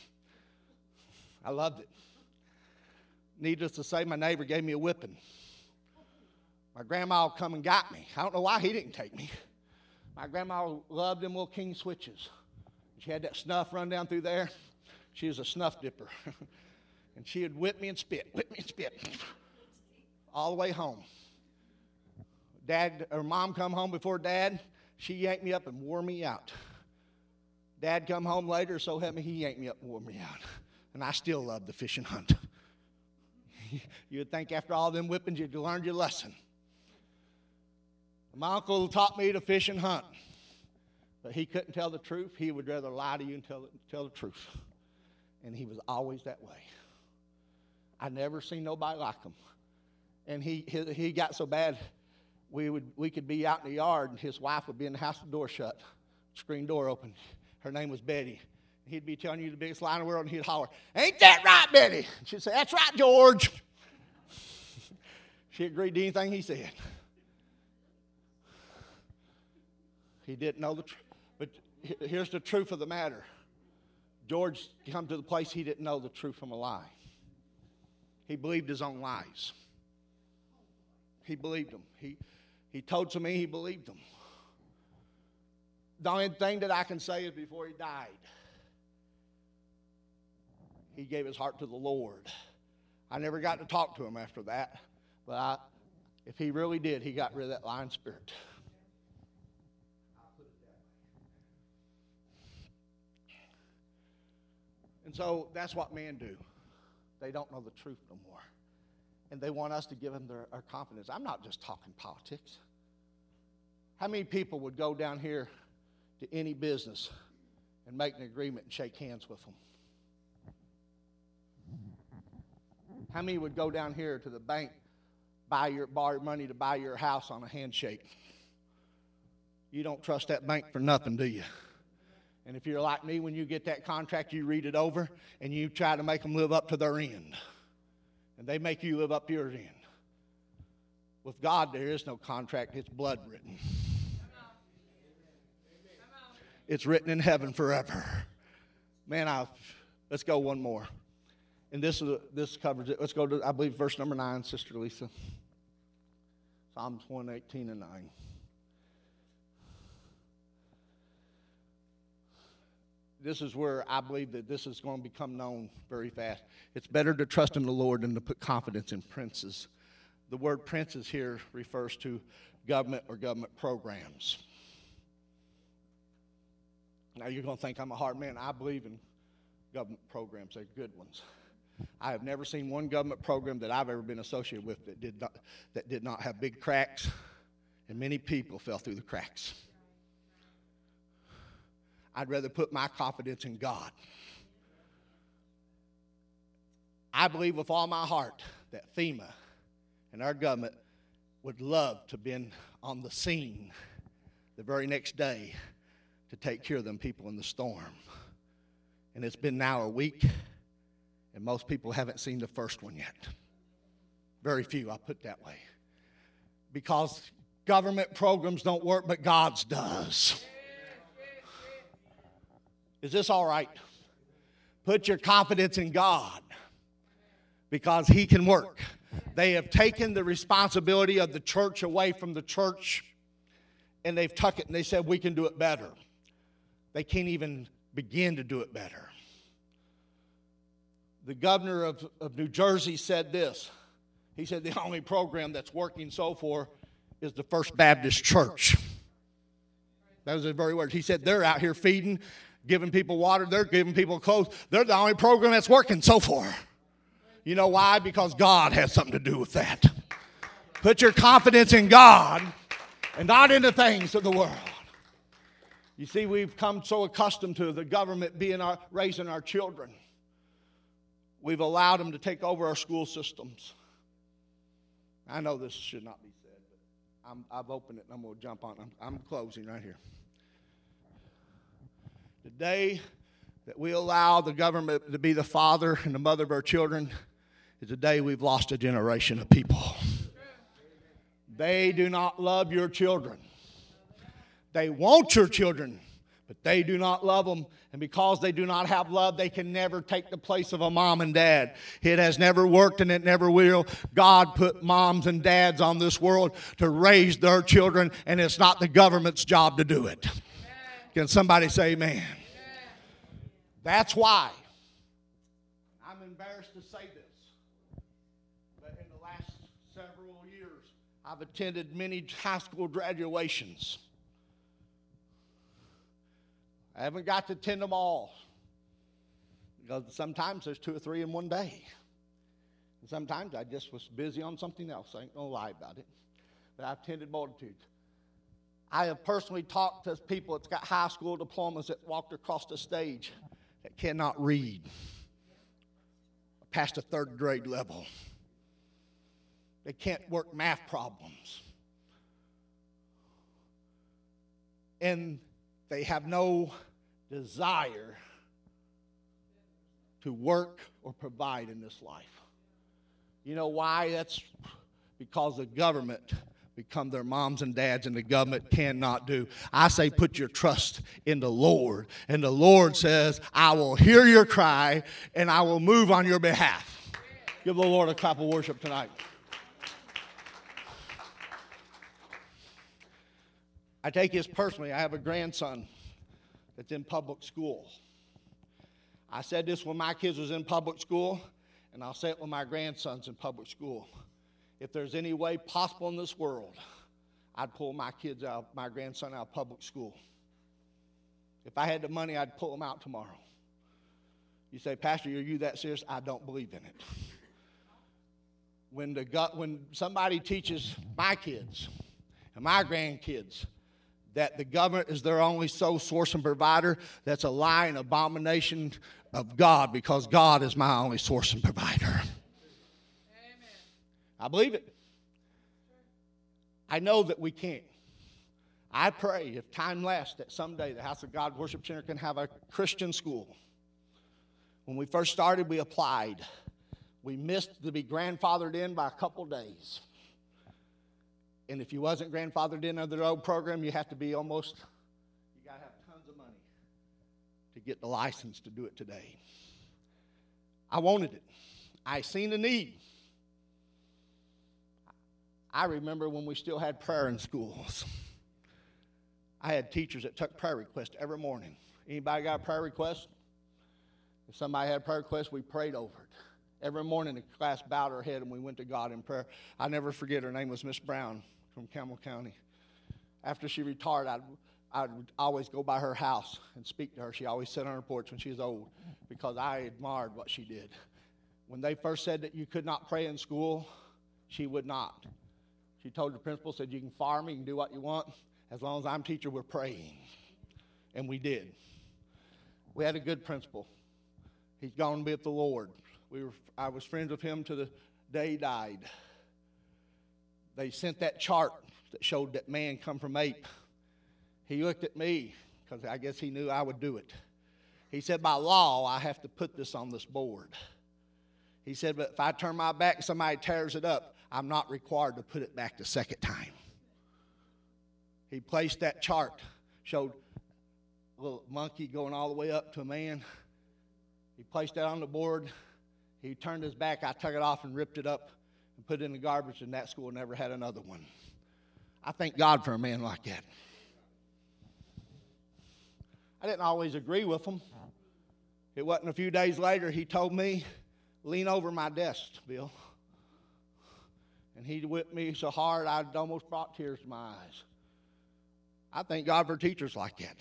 I loved it. Needless to say, my neighbor gave me a whipping. My grandma come and got me. I don't know why he didn't take me. My grandma loved them little king switches. She had that snuff run down through there. She was a snuff dipper. And she would whip me and spit, whip me and spit, all the way home. Dad or Mom come home before Dad. She yanked me up and wore me out. Dad come home later, so help me, he yanked me up and wore me out. And I still love the fish and hunt. You would think after all them whippings you'd learned your lesson. My uncle taught me to fish and hunt. But he couldn't tell the truth. He would rather lie to you and tell, tell the truth. And he was always that way. I never seen nobody like him. And he, he, he got so bad, we would we could be out in the yard, and his wife would be in the house, the door shut, screen door open. Her name was Betty. He'd be telling you the biggest lie in the world, and he'd holler, "Ain't that right, Betty?" She'd say, "That's right, George." She agreed to anything he said. He didn't know the truth. But here's the truth of the matter. George come to the place he didn't know the truth from a lie. He believed his own lies. He believed them. He, he told to me he believed them. The only thing that I can say is before he died, he gave his heart to the Lord. I never got to talk to him after that, but I, if he really did, he got rid of that lying spirit. And so that's what men do. They don't know the truth no more. And they want us to give them their, our confidence. I'm not just talking politics. How many people would go down here to any business and make an agreement and shake hands with them? How many would go down here to the bank, buy your, borrow money to buy your house on a handshake? You don't trust that bank for nothing, do you? And if you're like me, when you get that contract, you read it over and you try to make them live up to their end. And they make you live up to your end. With God, there is no contract. It's blood written. It's written in heaven forever. Man, I let's go one more. And this is this covers it. Let's go to, I believe, verse number nine, Sister Lisa. Psalms one eighteen and nine. This is where I believe that this is going to become known very fast. It's better to trust in the Lord than to put confidence in princes. The word princes here refers to government or government programs. Now you're going to think I'm a hard man. I believe in government programs. They're good ones. I have never seen one government program that I've ever been associated with that did not, that did not have big cracks, and many people fell through the cracks. I'd rather put my confidence in God. I believe with all my heart that FEMA and our government would love to have been on the scene the very next day to take care of them people in the storm. And it's been now a week, and most people haven't seen the first one yet. Very few, I'll put it that way. Because government programs don't work, but God's does. Is this all right? Put your confidence in God because He can work. They have taken the responsibility of the church away from the church, and they've tucked it, and they said, we can do it better. They can't even begin to do it better. The governor of, of New Jersey said this. He said the only program that's working so far is the First Baptist Church. That was his very words. He said they're out here feeding, giving people water, they're giving people clothes. They're the only program that's working so far. You know why? Because God has something to do with that. Put your confidence in God and not in the things of the world. You see, we've come so accustomed to the government being our, raising our children. We've allowed them to take over our school systems. I know this should not be said, but I'm, I've opened it and I'm going to jump on it. I'm, I'm closing right here. The day that we allow the government to be the father and the mother of our children is the day we've lost a generation of people. They do not love your children. They want your children, but they do not love them. And because they do not have love, they can never take the place of a mom and dad. It has never worked and it never will. God put moms and dads on this world to raise their children, and it's not the government's job to do it. Can somebody say amen? Amen? That's why. I'm embarrassed to say this, but in the last several years, I've attended many high school graduations. I haven't got to attend them all, because sometimes there's two or three in one day. And sometimes I just was busy on something else. I ain't gonna lie about it. But I've attended multitudes. I have personally talked to people that's got high school diplomas that walked across the stage that cannot read past a third grade level. They can't work math problems. And they have no desire to work or provide in this life. You know why? That's because the government become their moms and dads, and the government cannot do. I say put your trust in the Lord. And the Lord says, I will hear your cry, and I will move on your behalf. Give the Lord a clap of worship tonight. I take this personally. I have a grandson that's in public school. I said this when my kids was in public school, and I'll say it when my grandson's in public school. If there's any way possible in this world, I'd pull my kids out, my grandson out of public school. If I had the money, I'd pull them out tomorrow. You say, Pastor, are you that serious? I don't believe in it. When the gut, when somebody teaches my kids and my grandkids that the government is their only sole source and provider, that's a lie and abomination of God, because God is my only source and provider. Amen. I believe it. I know that we can't. I pray, if time lasts, that someday the House of God Worship Center can have a Christian school. When we first started, we applied. We missed to be grandfathered in by a couple days. And if you wasn't grandfathered in under the old program, you have to be almost, you got to have tons of money to get the license to do it today. I wanted it. I seen the need. I remember when we still had prayer in schools. I had teachers that took prayer requests every morning. Anybody got a prayer request? If somebody had a prayer request, we prayed over it. Every morning the class bowed her head and we went to God in prayer. I never forget, her name was Miss Brown from Campbell County. After she retired, I'd, I'd always go by her house and speak to her. She always sat on her porch when she was old because I admired what she did. When they first said that you could not pray in school, she would not. She told the principal, said, you can fire me, you can do what you want. As long as I'm teacher, we're praying. And we did. We had a good principal. He's gone to be with the Lord. We were, I was friends with him to the day he died. They sent that chart that showed that man come from ape. He looked at me because I guess he knew I would do it. He said, by law, I have to put this on this board. He said, but if I turn my back and somebody tears it up, I'm not required to put it back the second time. He placed that chart, showed a little monkey going all the way up to a man. He placed that on the board. He turned his back. I took it off and ripped it up and put it in the garbage, and that school never had another one. I thank God for a man like that. I didn't always agree with him. It wasn't a few days later he told me, lean over my desk, Bill. And he whipped me so hard I almost brought tears to my eyes. I thank God for teachers like that.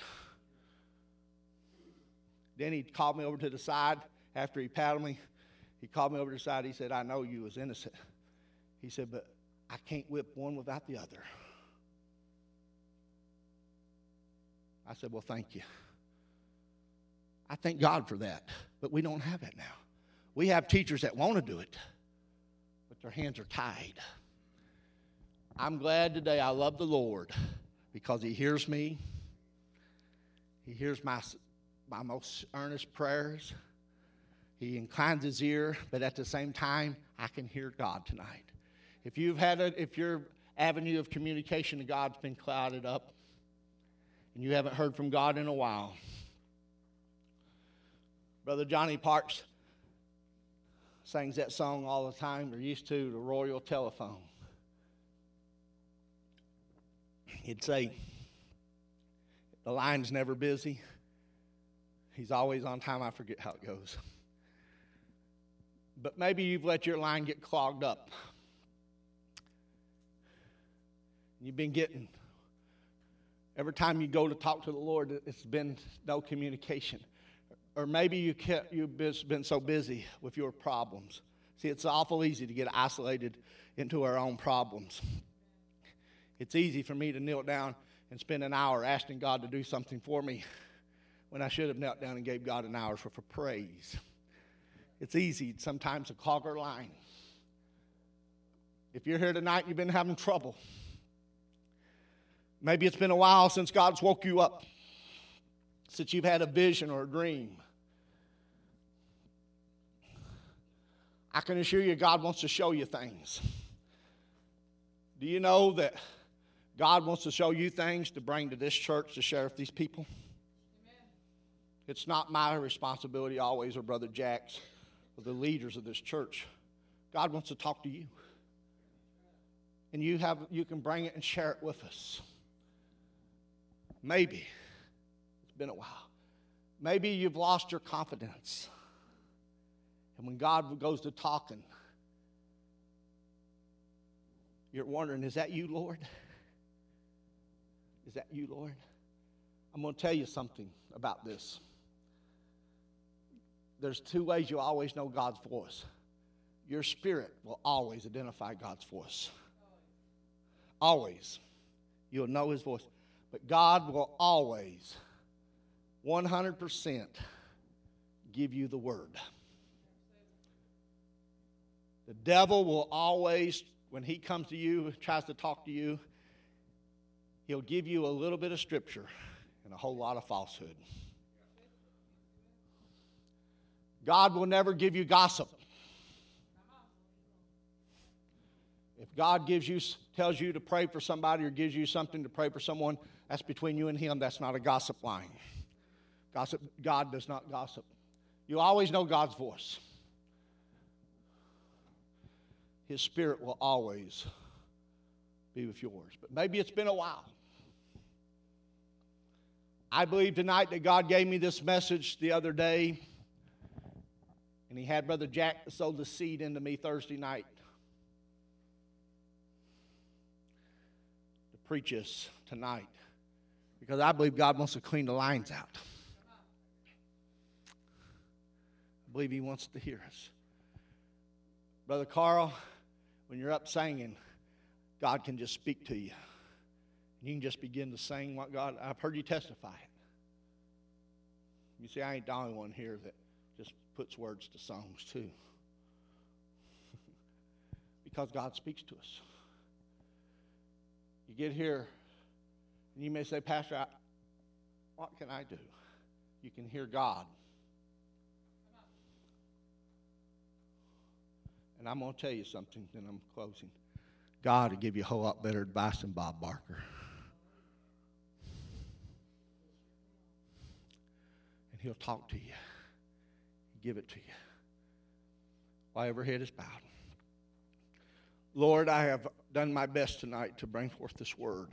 Then he called me over to the side after he paddled me. He called me over to the side. He said, I know you was innocent. He said, but I can't whip one without the other. I said, well, thank you. I thank God for that. But we don't have that now. We have teachers that want to do it, but their hands are tied. I'm glad today I love the Lord because he hears me. He hears my, my most earnest prayers. He inclines his ear, but at the same time, I can hear God tonight. If you've had a, if your avenue of communication to God's been clouded up and you haven't heard from God in a while, Brother Johnny Parks sings that song all the time, or used to, the Royal Telephone. He'd say, the line's never busy. He's always on time. I forget how it goes. But maybe you've let your line get clogged up. You've been getting, every time you go to talk to the Lord, it's been no communication. Or maybe you kept, you've been so busy with your problems. See, it's awful easy to get isolated into our own problems. It's easy for me to kneel down and spend an hour asking God to do something for me when I should have knelt down and gave God an hour for, for praise. It's easy sometimes to clog our line. If you're here tonight and you've been having trouble, maybe it's been a while since God's woke you up, since you've had a vision or a dream. I can assure you God wants to show you things. Do you know that God wants to show you things to bring to this church to share with these people? Amen. It's not my responsibility always, or Brother Jack's, or the leaders of this church. God wants to talk to you. And you have you can bring it and share it with us. Maybe. It's been a while. Maybe you've lost your confidence. And when God goes to talking, you're wondering, is that you, Lord? Is that you, Lord? I'm going to tell you something about this. There's two ways you always know God's voice. Your spirit will always identify God's voice. Always. You'll know his voice. But God will always, one hundred percent, give you the word. The devil will always, when he comes to you, tries to talk to you, he'll give you a little bit of scripture and a whole lot of falsehood. God will never give you gossip. If God gives you, tells you to pray for somebody or gives you something to pray for someone, that's between you and him. That's not a gossip line. Gossip, God does not gossip. You always know God's voice. His spirit will always be with yours. But maybe it's been a while. I believe tonight that God gave me this message the other day, and he had Brother Jack sow the seed into me Thursday night to preach this tonight, because I believe God wants to clean the lines out. I believe he wants to hear us. Brother Carl, when you're up singing, God can just speak to you. You can just begin to sing what God, I've heard you testify it. You see, I ain't the only one here that just puts words to songs too. Because God speaks to us. You get here, and you may say, Pastor, I, what can I do? You can hear God. And I'm going to tell you something, then I'm closing. God will give you a whole lot better advice than Bob Barker. And he'll talk to you. He'll give it to you. While every head is bowed. Lord, I have done my best tonight to bring forth this word.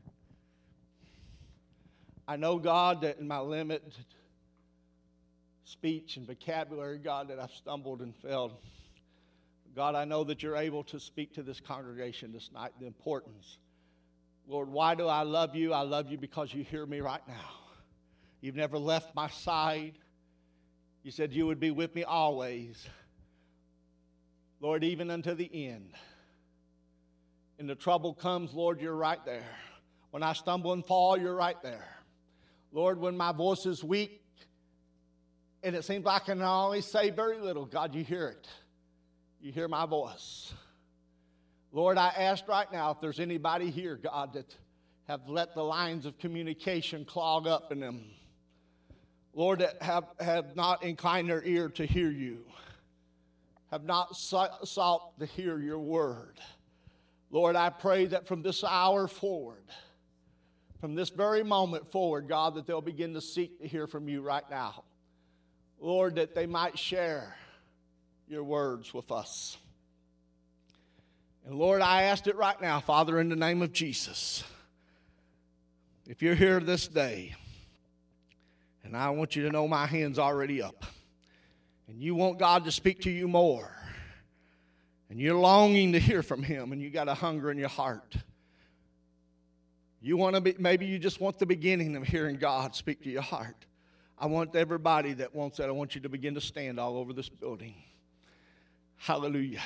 I know, God, that in my limited speech and vocabulary, God, that I've stumbled and failed. God, I know that you're able to speak to this congregation this night, the importance. Lord, why do I love you? I love you because you hear me right now. You've never left my side. You said you would be with me always. Lord, even unto the end. And the trouble comes, Lord, you're right there. When I stumble and fall, you're right there. Lord, when my voice is weak and it seems like I can always say very little, God, you hear it. You hear my voice. Lord, I ask right now if there's anybody here, God, that have let the lines of communication clog up in them. Lord, that have, have not inclined their ear to hear you. Have not sought to hear your word. Lord, I pray that from this hour forward, from this very moment forward, God, that they'll begin to seek to hear from you right now. Lord, that they might share your words with us. And Lord, I asked it right now, Father, in the name of Jesus. If you're here this day, and I want you to know my hand's already up, and you want God to speak to you more, and you're longing to hear from him, and you got a hunger in your heart. You want to be, maybe you just want the beginning of hearing God speak to your heart. I want everybody that wants that, I want you to begin to stand all over this building. Hallelujah.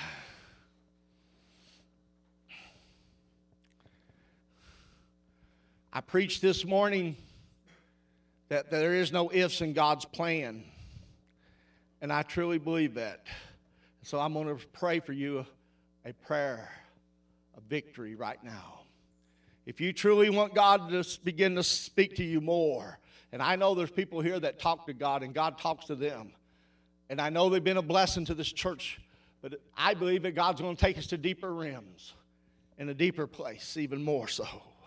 I preached this morning that there is no ifs in God's plan. And I truly believe that. So I'm going to pray for you a, a prayer of victory right now. If you truly want God to begin to speak to you more, and I know there's people here that talk to God and God talks to them, and I know they've been a blessing to this church, but I believe that God's going to take us to deeper realms. in a deeper place, even more so.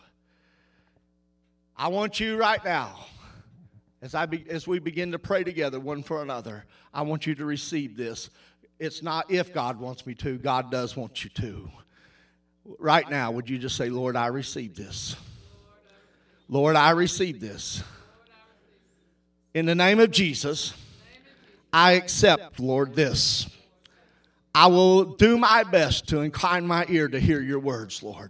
I want you right now, as I be, as we begin to pray together one for another, I want you to receive this. It's not if God wants me to, God does want you to. Right now, would you just say, Lord, I receive this. Lord, I receive this. In the name of Jesus, I accept, Lord, this. I will do my best to incline my ear to hear your words, Lord.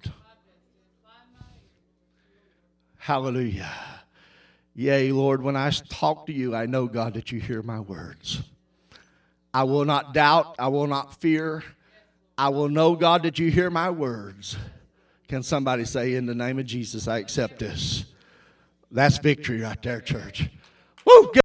Hallelujah. Yea, Lord, when I talk to you, I know, God, that you hear my words. I will not doubt. I will not fear. I will know, God, that you hear my words. Can somebody say, in the name of Jesus, I accept this? That's victory right there, church. Woo!